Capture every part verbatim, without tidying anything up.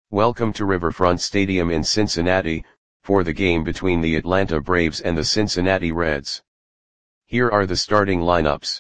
Welcome to Riverfront Stadium in Cincinnati, for the game between the Atlanta Braves and the Cincinnati Reds. Here are the starting lineups.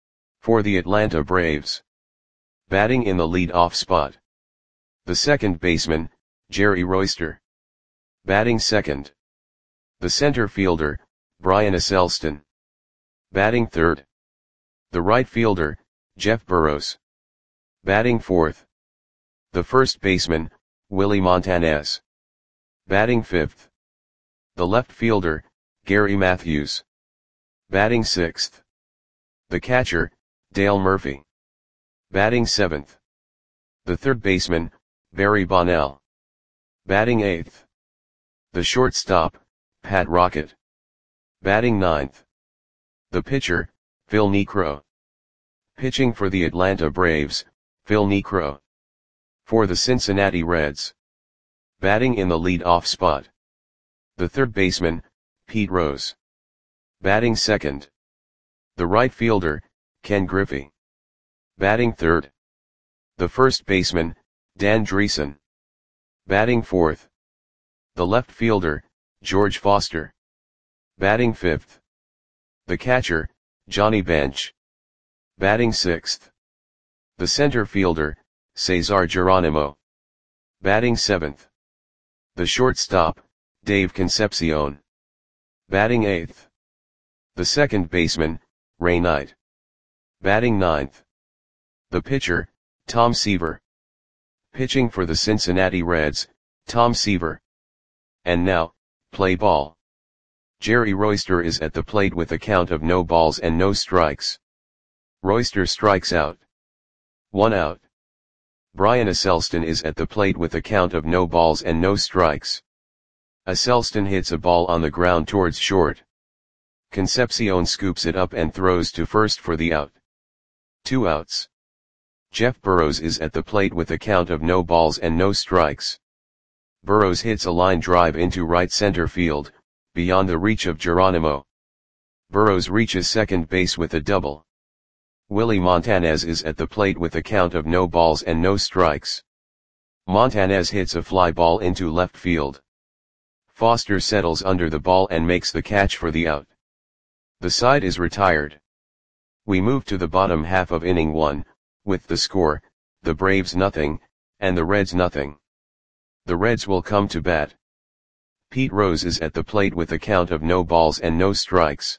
For the Atlanta Braves. Batting in the lead-off spot. The second baseman, Jerry Royster. Batting second. The center fielder, Brian Acelston. Batting third. The right fielder, Jeff Burroughs. Batting fourth. The first baseman, Willie Montanez. Batting fifth. The left fielder, Gary Matthews. Batting sixth. The catcher, Dale Murphy. Batting seventh. The third baseman, Barry Bonnell. Batting eighth. The shortstop, Pat Rocket. Batting ninth. The pitcher, Phil Niekro. Pitching for the Atlanta Braves, Phil Niekro. For the Cincinnati Reds. Batting in the lead-off spot. The third baseman, Pete Rose. Batting second. The right fielder, Ken Griffey. Batting third. The first baseman, Dan Driessen. Batting fourth. The left fielder, George Foster. Batting fifth. The catcher, Johnny Bench. Batting sixth. The center fielder, Cesar Geronimo. Batting seventh. The shortstop, Dave Concepcion. Batting eighth. The second baseman, Ray Knight. Batting ninth. The pitcher, Tom Seaver. Pitching for the Cincinnati Reds, Tom Seaver. And now, play ball. Jerry Royster is at the plate with a count of no balls and no strikes. Royster strikes out. One out. Brian Acelston is at the plate with a count of no balls and no strikes. Acelston hits a ball on the ground towards short. Concepcion scoops it up and throws to first for the out. Two outs. Jeff Burroughs is at the plate with a count of no balls and no strikes. Burroughs hits a line drive into right center field, beyond the reach of Geronimo. Burroughs reaches second base with a double. Willie Montanez is at the plate with a count of no balls and no strikes. Montanez hits a fly ball into left field. Foster settles under the ball and makes the catch for the out. The side is retired. We move to the bottom half of inning one, with the score, the Braves nothing, and the Reds nothing. The Reds will come to bat. Pete Rose is at the plate with a count of no balls and no strikes.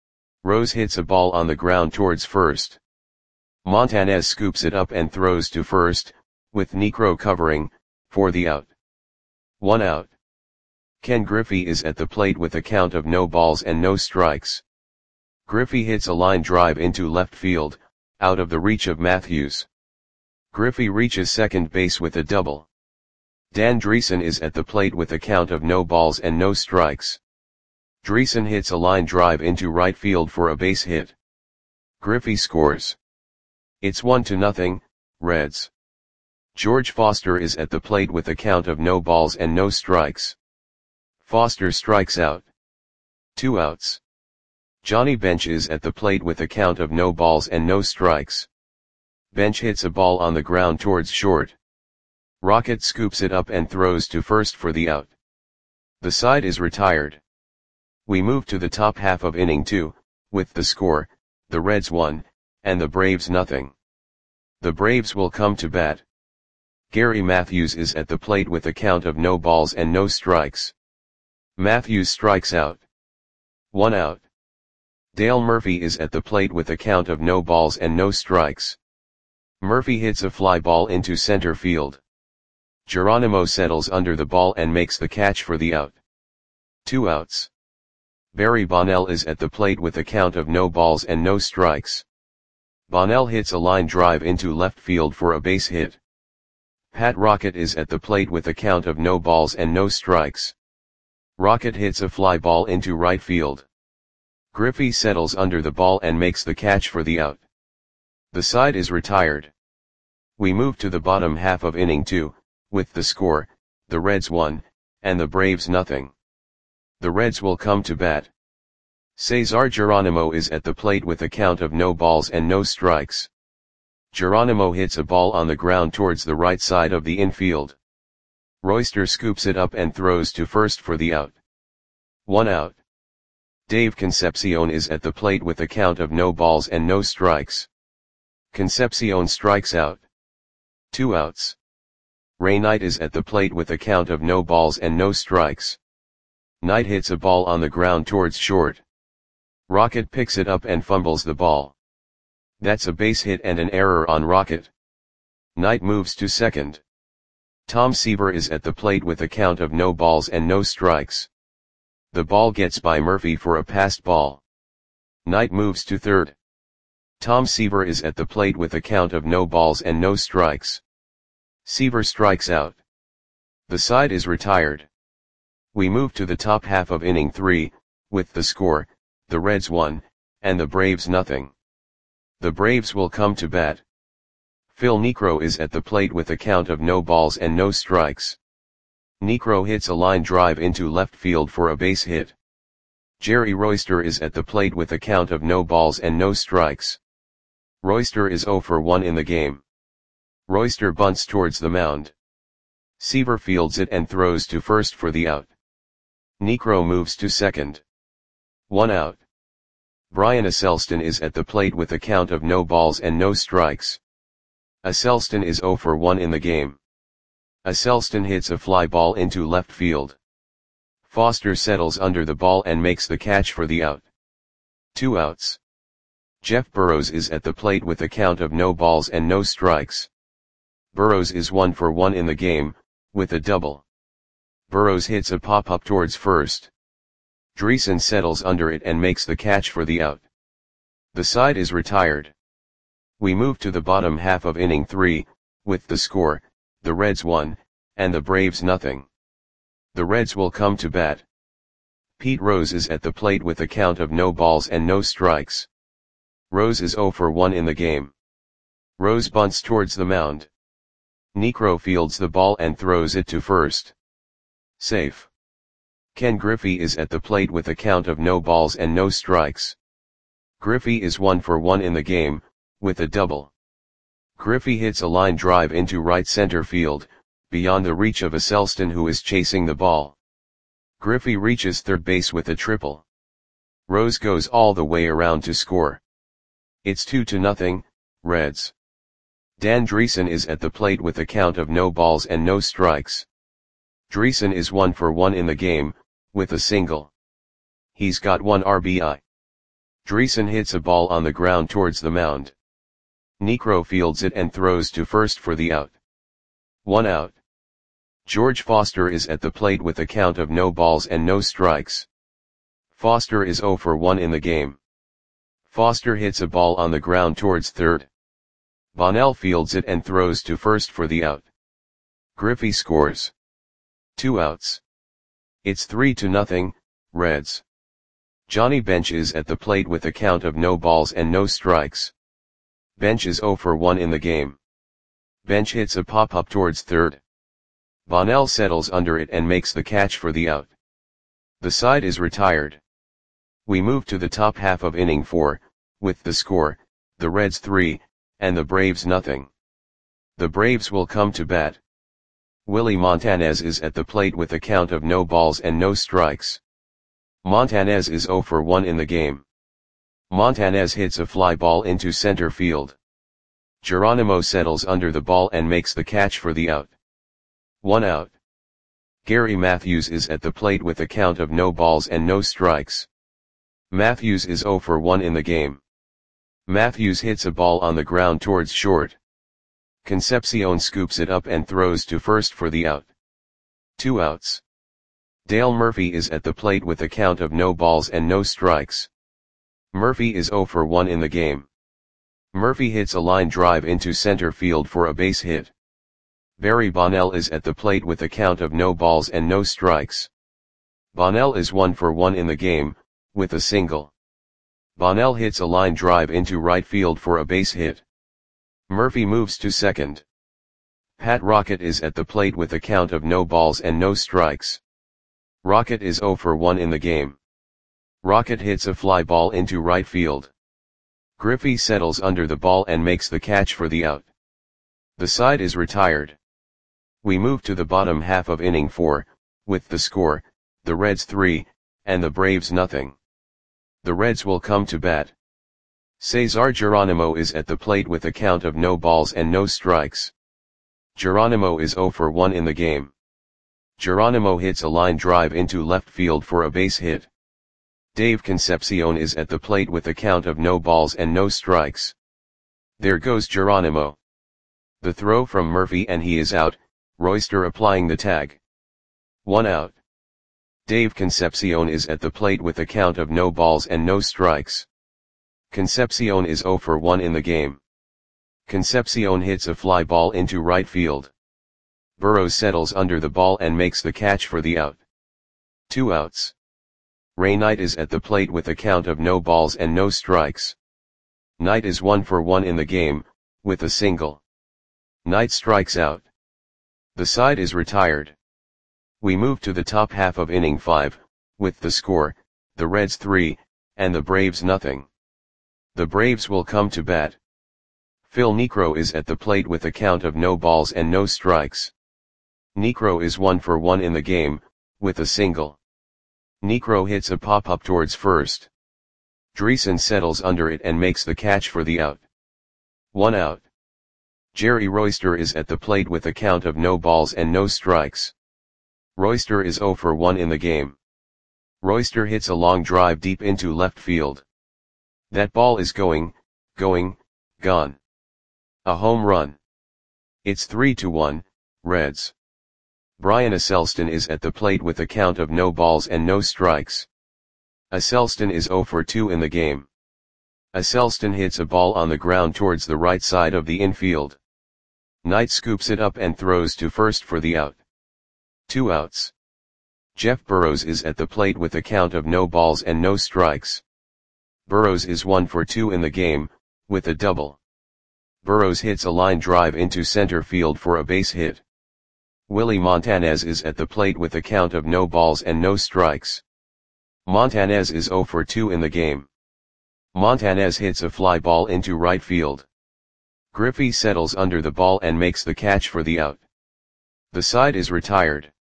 Rose hits a ball on the ground towards first. Montanez scoops it up and throws to first, with Niekro covering, for the out. One out. Ken Griffey is at the plate with a count of no balls and no strikes. Griffey hits a line drive into left field, out of the reach of Matthews. Griffey reaches second base with a double. Dan Driessen is at the plate with a count of no balls and no strikes. Driessen hits a line drive into right field for a base hit. Griffey scores. It's one to nothing, Reds. George Foster is at the plate with a count of no balls and no strikes. Foster strikes out. Two outs. Johnny Bench is at the plate with a count of no balls and no strikes. Bench hits a ball on the ground towards short. Rocket scoops it up and throws to first for the out. The side is retired. We move to the top half of inning two, with the score, the Reds one, and the Braves nothing. The Braves will come to bat. Gary Matthews is at the plate with a count of no balls and no strikes. Matthews strikes out. One out. Dale Murphy is at the plate with a count of no balls and no strikes. Murphy hits a fly ball into center field. Geronimo settles under the ball and makes the catch for the out. Two outs. Barry Bonnell is at the plate with a count of no balls and no strikes. Bonnell hits a line drive into left field for a base hit. Pat Rocket is at the plate with a count of no balls and no strikes. Rocket hits a fly ball into right field. Griffey settles under the ball and makes the catch for the out. The side is retired. We move to the bottom half of inning two, with the score, the Reds one, and the Braves nothing. The Reds will come to bat. Cesar Geronimo is at the plate with a count of no balls and no strikes. Geronimo hits a ball on the ground towards the right side of the infield. Royster scoops it up and throws to first for the out. One out. Dave Concepcion is at the plate with a count of no balls and no strikes. Concepcion strikes out. Two outs. Ray Knight is at the plate with a count of no balls and no strikes. Knight hits a ball on the ground towards short. Rocket picks it up and fumbles the ball. That's a base hit and an error on Rocket. Knight moves to second. Tom Seaver is at the plate with a count of no balls and no strikes. The ball gets by Murphy for a passed ball. Knight moves to third. Tom Seaver is at the plate with a count of no balls and no strikes. Seaver strikes out. The side is retired. We move to the top half of inning three, with the score, the Reds one, and the Braves nothing. The Braves will come to bat. Phil Niekro is at the plate with a count of no balls and no strikes. Niekro hits a line drive into left field for a base hit. Jerry Royster is at the plate with a count of no balls and no strikes. Royster is oh for one in the game. Royster bunts towards the mound. Seaver fields it and throws to first for the out. Niekro moves to second. One out. Brian Asselston is at the plate with a count of no balls and no strikes. Asselston is oh for one in the game. Asselston hits a fly ball into left field. Foster settles under the ball and makes the catch for the out. Two outs. Jeff Burrows is at the plate with a count of no balls and no strikes. Burrows is one for one in the game, with a double. Burrows hits a pop-up towards first. Dreesen settles under it and makes the catch for the out. The side is retired. We move to the bottom half of inning three, with the score, the Reds one, and the Braves nothing. The Reds will come to bat. Pete Rose is at the plate with a count of no balls and no strikes. Rose is oh for one in the game. Rose bunts towards the mound. Niekro fields the ball and throws it to first. Safe. Ken Griffey is at the plate with a count of no balls and no strikes. Griffey is one for one in the game, with a double. Griffey hits a line drive into right center field, beyond the reach of Asselston who is chasing the ball. Griffey reaches third base with a triple. Rose goes all the way around to score. It's two to nothing, Reds. Dan Dreesen is at the plate with a count of no balls and no strikes. Dreesen is one for one in the game, with a single. He's got one R B I. Dreesen hits a ball on the ground towards the mound. Niekro fields it and throws to first for the out. One out. George Foster is at the plate with a count of no balls and no strikes. Foster is oh for one in the game. Foster hits a ball on the ground towards third. Bonnell fields it and throws to first for the out. Griffey scores. Two outs. It's three to nothing, Reds. Johnny Bench is at the plate with a count of no balls and no strikes. Bench is oh for one in the game. Bench hits a pop-up towards third. Bonnell settles under it and makes the catch for the out. The side is retired. We move to the top half of inning four, with the score, the Reds three, and the Braves nothing. The Braves will come to bat. Willie Montanez is at the plate with a count of no balls and no strikes. Montanez is oh for one in the game. Montanez hits a fly ball into center field. Geronimo settles under the ball and makes the catch for the out. One out. Gary Matthews is at the plate with a count of no balls and no strikes. Matthews is oh for one in the game. Matthews hits a ball on the ground towards short. Concepcion scoops it up and throws to first for the out. Two outs. Dale Murphy is at the plate with a count of no balls and no strikes. Murphy is oh for one in the game. Murphy hits a line drive into center field for a base hit. Barry Bonnell is at the plate with a count of no balls and no strikes. Bonnell is one for one in the game, with a single. Bonnell hits a line drive into right field for a base hit. Murphy moves to second. Pat Rocket is at the plate with a count of no balls and no strikes. Rocket is oh for one in the game. Rocket hits a fly ball into right field. Griffey settles under the ball and makes the catch for the out. The side is retired. We move to the bottom half of inning four, with the score, the Reds three, and the Braves nothing. The Reds will come to bat. Cesar Geronimo is at the plate with a count of no balls and no strikes. Geronimo is zero for one in the game. Geronimo hits a line drive into left field for a base hit. Dave Concepcion is at the plate with a count of no balls and no strikes. There goes Geronimo. The throw from Murphy and he is out, Royster applying the tag. One out. Dave Concepcion is at the plate with a count of no balls and no strikes. Concepcion is zero for one in the game. Concepcion hits a fly ball into right field. Burrows settles under the ball and makes the catch for the out. Two outs. Ray Knight is at the plate with a count of no balls and no strikes. Knight is one for one in the game, with a single. Knight strikes out. The side is retired. We move to the top half of inning five, with the score, the Reds three, and the Braves nothing. The Braves will come to bat. Phil Niekro is at the plate with a count of no balls and no strikes. Niekro is one for one in the game, with a single. Niekro hits a pop-up towards first. Dreesen settles under it and makes the catch for the out. One out. Jerry Royster is at the plate with a count of no balls and no strikes. Royster is zero for one in the game. Royster hits a long drive deep into left field. That ball is going, going, gone. A home run. It's three to one, Reds. Brian Asselston is at the plate with a count of no balls and no strikes. Asselston is zero for two in the game. Asselston hits a ball on the ground towards the right side of the infield. Knight scoops it up and throws to first for the out. Two outs. Jeff Burrows is at the plate with a count of no balls and no strikes. Burrows is one for two in the game, with a double. Burrows hits a line drive into center field for a base hit. Willie Montanez is at the plate with a count of no balls and no strikes. Montanez is zero for two in the game. Montanez hits a fly ball into right field. Griffey settles under the ball and makes the catch for the out. The side is retired.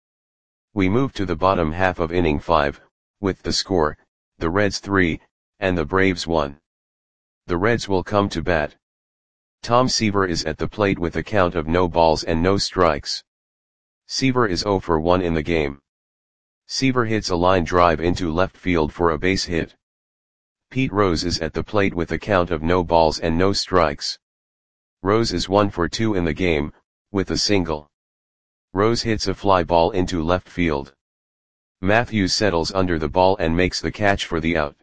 We move to the bottom half of inning five, with the score, the Reds three, and the Braves one. The Reds will come to bat. Tom Seaver is at the plate with a count of no balls and no strikes. Seaver is zero for one in the game. Seaver hits a line drive into left field for a base hit. Pete Rose is at the plate with a count of no balls and no strikes. Rose is one for two in the game, with a single. Rose hits a fly ball into left field. Matthews settles under the ball and makes the catch for the out.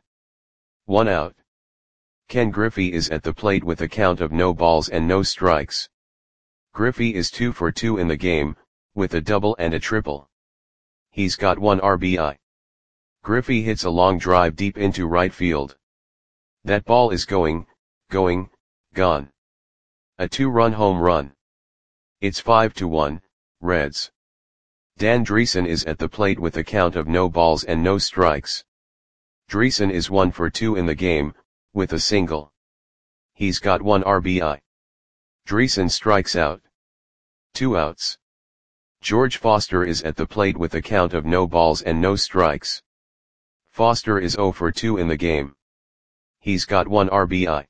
One out. Ken Griffey is at the plate with a count of no balls and no strikes. Griffey is two for two in the game, with a double and a triple. He's got one R B I. Griffey hits a long drive deep into right field. That ball is going, going, gone. A two-run home run. It's five to one, Reds. Dan Dreesen is at the plate with a count of no balls and no strikes. Dreesen is one for two in the game, with a single. He's got one R B I. Dreesen strikes out. Two outs. George Foster is at the plate with a count of no balls and no strikes. Foster is zero for two in the game. He's got one R B I.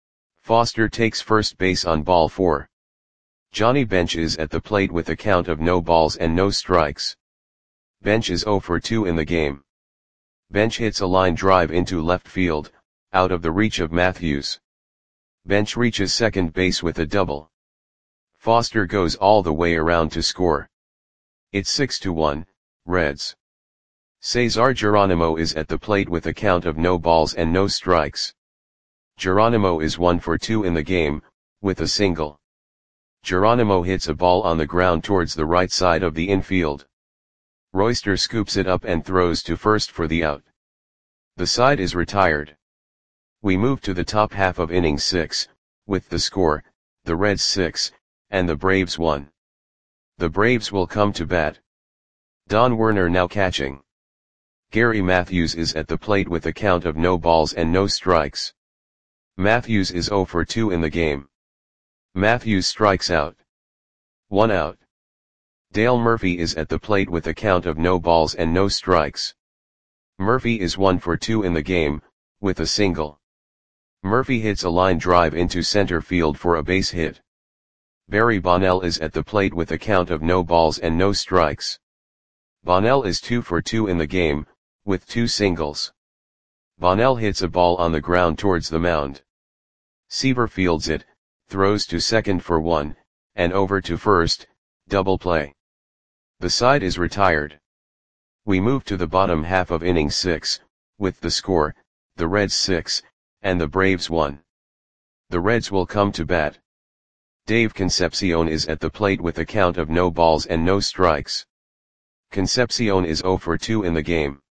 Foster takes first base on ball four. Johnny Bench is at the plate with a count of no balls and no strikes. Bench is zero for two in the game. Bench hits a line drive into left field, out of the reach of Matthews. Bench reaches second base with a double. Foster goes all the way around to score. It's six to one, Reds. Cesar Geronimo is at the plate with a count of no balls and no strikes. Geronimo is one for two in the game, with a single. Geronimo hits a ball on the ground towards the right side of the infield. Royster scoops it up and throws to first for the out. The side is retired. We move to the top half of inning six, with the score, the Reds six, and the Braves one. The Braves will come to bat. Don Werner now catching. Gary Matthews is at the plate with a count of no balls and no strikes. Matthews is zero for two in the game. Matthews strikes out. One out. Dale Murphy is at the plate with a count of no balls and no strikes. Murphy is one for two in the game, with a single. Murphy hits a line drive into center field for a base hit. Barry Bonnell is at the plate with a count of no balls and no strikes. Bonnell is two for two in the game, with two singles. Bonnell hits a ball on the ground towards the mound. Seaver fields it, throws to second for one, and over to first, double play. The side is retired. We move to the bottom half of inning six, with the score, the Reds six, and the Braves one. The Reds will come to bat. Dave Concepcion is at the plate with a count of no balls and no strikes. Concepcion is zero for two in the game.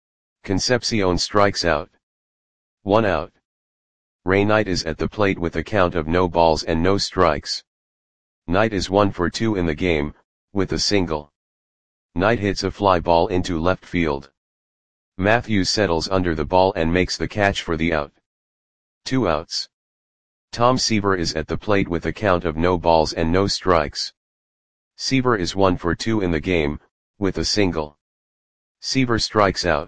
Concepcion strikes out. One out. Ray Knight is at the plate with a count of no balls and no strikes. Knight is one for two in the game, with a single. Knight hits a fly ball into left field. Matthews settles under the ball and makes the catch for the out. Two outs. Tom Seaver is at the plate with a count of no balls and no strikes. Seaver is one for two in the game, with a single. Seaver strikes out.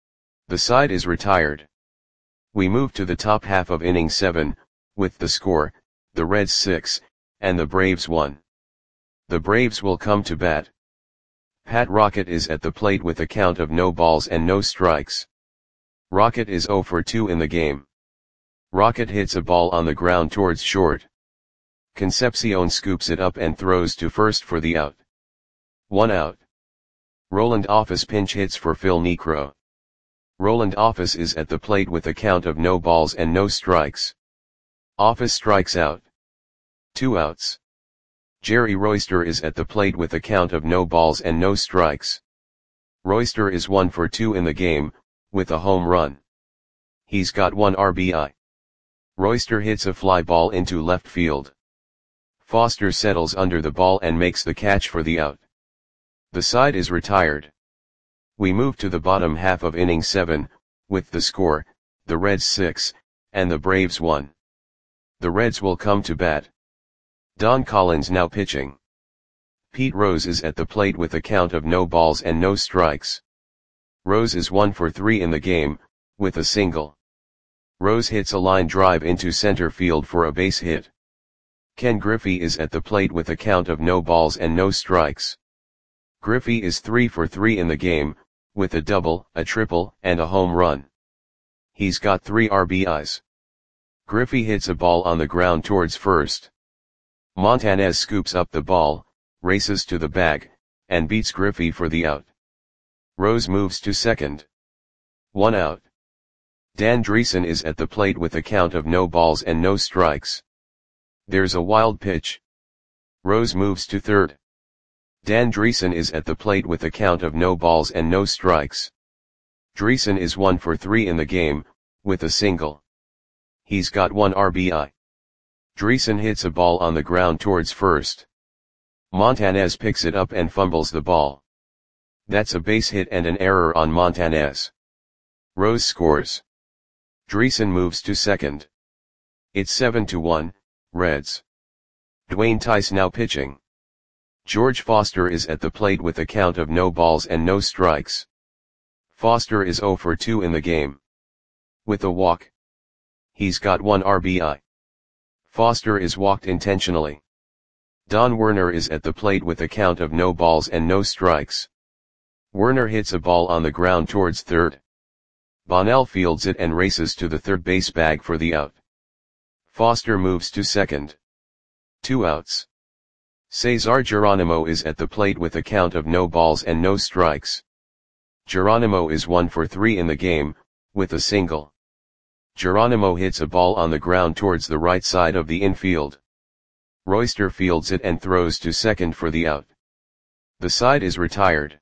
The side is retired. We move to the top half of inning seven, with the score, the Reds six, and the Braves one. The Braves will come to bat. Pat Rocket is at the plate with a count of no balls and no strikes. Rocket is zero for two in the game. Rocket hits a ball on the ground towards short. Concepcion scoops it up and throws to first for the out. One out. Roland Office pinch hits for Phil Niekro. Roland Office is at the plate with a count of no balls and no strikes. Office strikes out. Two outs. Jerry Royster is at the plate with a count of no balls and no strikes. Royster is one for two in the game, with a home run. He's got one R B I. Royster hits a fly ball into left field. Foster settles under the ball and makes the catch for the out. The side is retired. We move to the bottom half of inning seven, with the score, the Reds six, and the Braves one. The Reds will come to bat. Don Collins now pitching. Pete Rose is at the plate with a count of no balls and no strikes. Rose is one for three in the game, with a single. Rose hits a line drive into center field for a base hit. Ken Griffey is at the plate with a count of no balls and no strikes. Griffey is three for three in the game, with a double, a triple, and a home run. He's got three R B Is. Griffey hits a ball on the ground towards first. Montanez scoops up the ball, races to the bag, and beats Griffey for the out. Rose moves to second. One out. Dan Dreesen is at the plate with a count of no balls and no strikes. There's a wild pitch. Rose moves to third. Dan Dreesen is at the plate with a count of no balls and no strikes. Dreesen is one for three in the game, with a single. He's got one R B I. Dreesen hits a ball on the ground towards first. Montanez picks it up and fumbles the ball. That's a base hit and an error on Montanez. Rose scores. Dreesen moves to second. It's seven to one, Reds. Dwayne Tice now pitching. George Foster is at the plate with a count of no balls and no strikes. Foster is zero for two in the game. With a walk. He's got one R B I. Foster is walked intentionally. Don Werner is at the plate with a count of no balls and no strikes. Werner hits a ball on the ground towards third. Bonnell fields it and races to the third base bag for the out. Foster moves to second. Two outs. Cesar Geronimo is at the plate with a count of no balls and no strikes. Geronimo is one for three in the game, with a single. Geronimo hits a ball on the ground towards the right side of the infield. Royster fields it and throws to second for the out. The side is retired.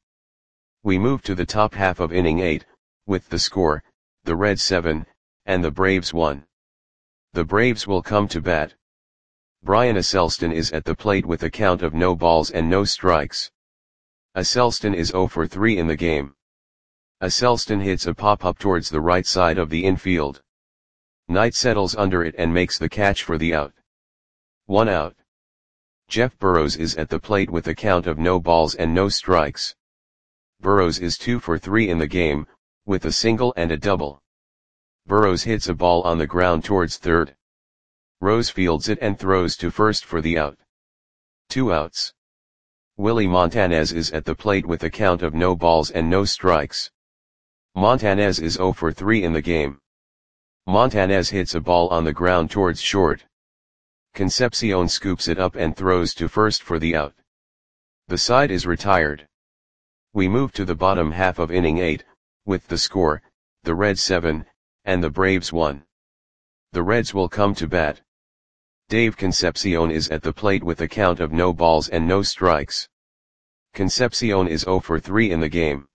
We move to the top half of inning eight, with the score, the Reds seven, and the Braves one. The Braves will come to bat. Brian Asselston is at the plate with a count of no balls and no strikes. Asselston is zero for three in the game. Asselston hits a pop-up towards the right side of the infield. Knight settles under it and makes the catch for the out. One out. Jeff Burroughs is at the plate with a count of no balls and no strikes. Burroughs is two for three in the game, with a single and a double. Burroughs hits a ball on the ground towards third. Rose fields it and throws to first for the out. Two outs. Willie Montanez is at the plate with a count of no balls and no strikes. Montanez is zero for three in the game. Montanez hits a ball on the ground towards short. Concepcion scoops it up and throws to first for the out. The side is retired. We move to the bottom half of inning eight, with the score, the Reds seven, and the Braves one. The Reds will come to bat. Dave Concepcion is at the plate with a count of no balls and no strikes. Concepcion is zero for three in the game.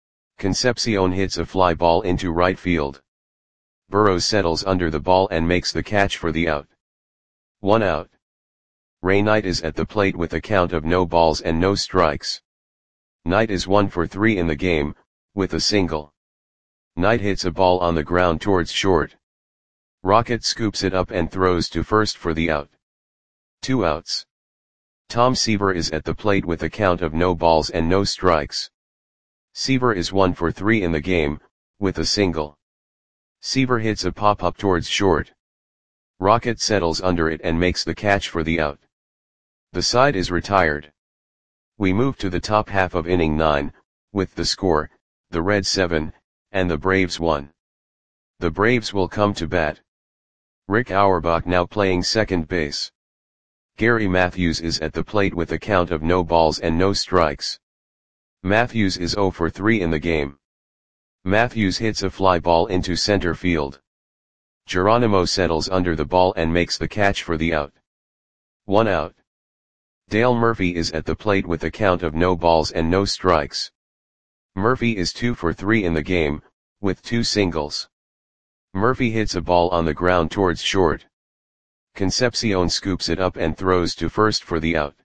Concepcion hits a fly ball into right field. Burroughs settles under the ball and makes the catch for the out. One out. Ray Knight is at the plate with a count of no balls and no strikes. Knight is one for three in the game, with a single. Knight hits a ball on the ground towards short. Rocket scoops it up and throws to first for the out. Two outs. Tom Seaver is at the plate with a count of no balls and no strikes. Seaver is one for three in the game, with a single. Seaver hits a pop-up towards short. Rocket settles under it and makes the catch for the out. The side is retired. We move to the top half of inning nine, with the score, the Reds seven, and the Braves one. The Braves will come to bat. Rick Auerbach now playing second base. Gary Matthews is at the plate with a count of no balls and no strikes. Matthews is zero for three in the game. Matthews hits a fly ball into center field. Geronimo settles under the ball and makes the catch for the out. One out. Dale Murphy is at the plate with a count of no balls and no strikes. Murphy is two for three in the game, with two singles. Murphy hits a ball on the ground towards short. Concepcion scoops it up and throws to first for the out.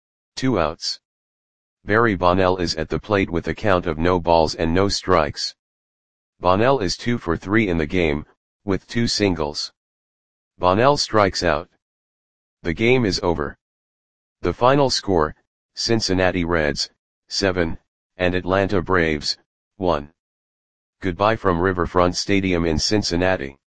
Two outs. Barry Bonnell is at the plate with a count of no balls and no strikes. Bonnell is two for three in the game, with two singles. Bonnell strikes out. The game is over. The final score, Cincinnati Reds, seven, and Atlanta Braves, one. Goodbye from Riverfront Stadium in Cincinnati.